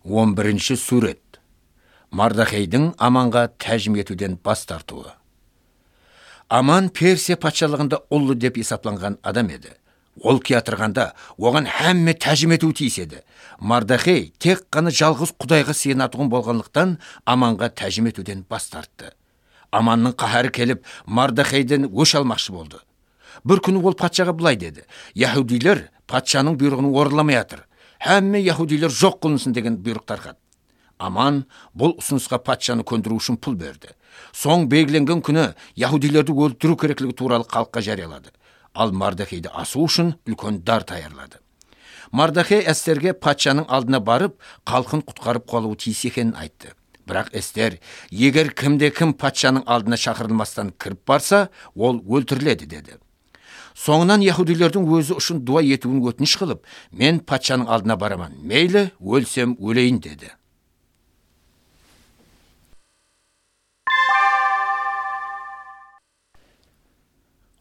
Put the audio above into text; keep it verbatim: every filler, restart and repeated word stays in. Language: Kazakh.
он бірінші сурет. Мардахейдің Аманға тәжім етуден бас тартуы. Аман Персия патшалығында ұлы деп есапланған адам еді. Ол киятырғанда оған әмме тәжім ету тиіс еді. Мардахей тек қана жалғыз Құдайға сиынатуын болғанлықтан Аманға тәжім етуден бас тартты. Аманның қаһары келіп, Мардахейден өш алмақшы болды. Бір күні ол патшаға былай деді: Яһудилер патшаның бұйрығын орынламай жатыр. Әмме яһудилер жоқ қылынсын деген бұйрық тарқады. Аман бұл ұсынысқа патшаны көндіру үшін пұл берді. Соң белгіленген күні яһудилерді өлтіру керектігі туралы халыққа жариялады. Ал Мардахейді асу үшін үлкен дар таярлады. Мардахей Эстерге патшаның алдына барып, халқын құтқарып қалуы тиіс екенін айтты. Бірақ Эстер, егер кімде-кім патшаның алдына шақырылмастан кіріп барса, ол өлтіріледі деді. Соңынан яһудилердің өзі үшін дуа етуін өтініш қылып, мен патшаның алдына бараман, мейлі өлсем өлейін деді.